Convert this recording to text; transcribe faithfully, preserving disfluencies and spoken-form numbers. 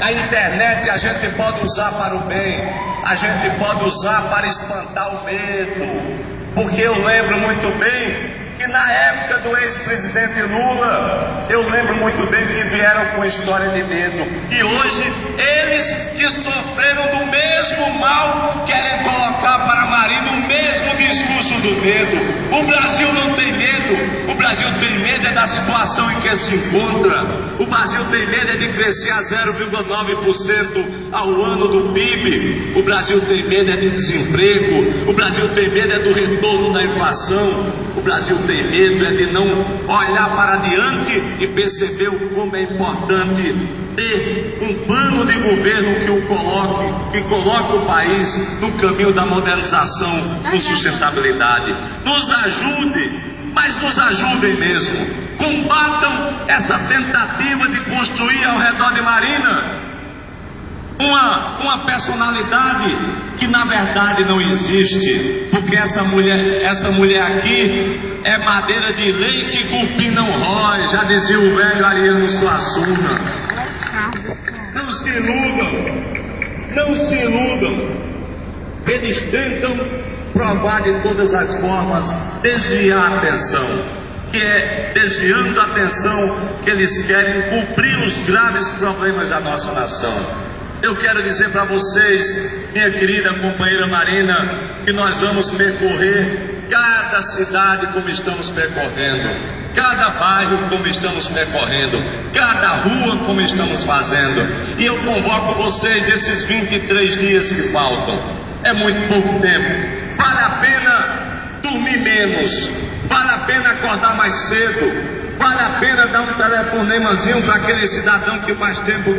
A internet a gente pode usar para o bem, a gente pode usar para espantar o medo, porque eu lembro muito bem que na época do ex-presidente Lula, eu lembro muito bem que vieram com história de medo, e hoje eles que sofreram do mesmo mal querem colocar para Marina o mesmo discurso do medo. O Brasil não tem medo, o Brasil tem medo é da situação em que se encontra. O Brasil tem medo é de crescer a zero vírgula nove por cento ao ano do P I B. O Brasil tem medo é de desemprego. O Brasil tem medo é do retorno da inflação. O Brasil tem medo é de não olhar para diante e perceber como é importante ter um plano de governo que o coloque, que coloque o país no caminho da modernização com sustentabilidade. Nos ajude, mas nos ajudem mesmo. Combatam essa tentativa de construir ao redor de Marina uma, uma personalidade que na verdade não existe, porque essa mulher, essa mulher aqui é madeira de lei que cupim não rói, já dizia o velho Ariano Suassuna. Não se iludam, não se iludam. Eles tentam provar de todas as formas, desviar a atenção, que é desviando a atenção que eles querem cumprir os graves problemas da nossa nação. Eu quero dizer para vocês, minha querida companheira Marina, que nós vamos percorrer cada cidade como estamos percorrendo, cada bairro como estamos percorrendo, cada rua como estamos fazendo. E eu convoco vocês nesses vinte e três dias que faltam. É muito pouco tempo. Vale a pena dormir menos, vale a pena acordar mais cedo, vale a pena dar um telefonemazinho para aquele cidadão que faz tempo